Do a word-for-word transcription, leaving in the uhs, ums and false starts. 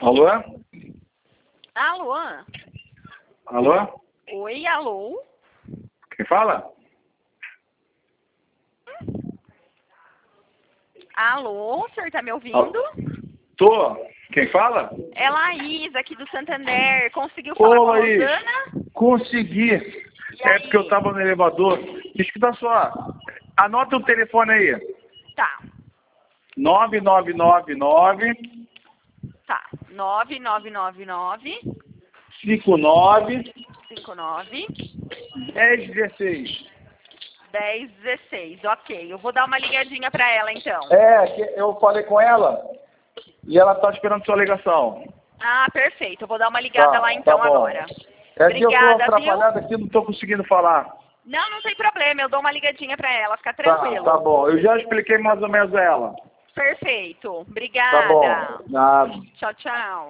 Alô? Alô? Alô? Oi, alô? Quem fala? Alô, o senhor tá me ouvindo? Tô. Quem fala? É Laís, aqui do Santander. Conseguiu falar Ô, com a Laís. Rosana? Consegui. E É aí? porque eu tava no elevador. Escuta só. Anota o telefone aí. Tá, nove nove nove nove, tá. nove nove nove nove, cinco nove, cinco nove, dez dezesseis. dez dezesseis. Ok, eu vou dar uma ligadinha pra ela então. É, que eu falei com ela e ela tá esperando sua ligação. Ah, perfeito. Eu vou dar uma ligada lá então tá bom. agora. É que eu tô Obrigada, atrapalhado viu? aqui, não tô conseguindo falar. Não, não tem problema. Eu dou uma ligadinha pra ela. Fica Tá, tranquilo. tá bom. Eu já expliquei mais ou menos a ela. Perfeito. Tá bom. Obrigada. Nada. Tchau, tchau.